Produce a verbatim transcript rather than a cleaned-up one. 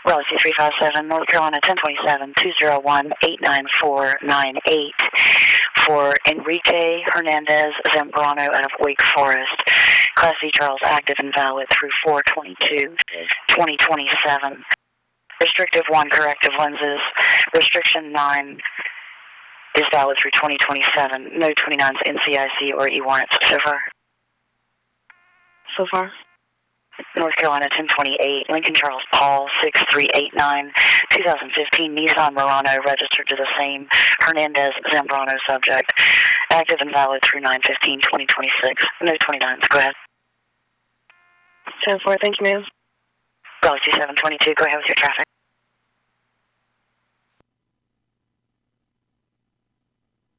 Raleigh three five seven, North Carolina ten twenty-seven, two zero one, eight nine four nine eight for Enrique Hernandez Zambrano out of Wake Forest. Class C trials active and valid through four twenty-two twenty twenty-seven. Restrictive one corrective lenses. Restriction nine is valid through twenty twenty-seven. No twenty-nines N C I C or E warrants so far. So far? North Carolina ten twenty-eight, Lincoln Charles Paul six three eight nine, twenty fifteen Nissan Murano registered to the same Hernandez Zambrano subject. Active and valid through nine fifteen twenty twenty-six. No twenty-nines. Go ahead. ten four, thank you, ma'am. Raleigh two seven twenty-two, go ahead with your traffic.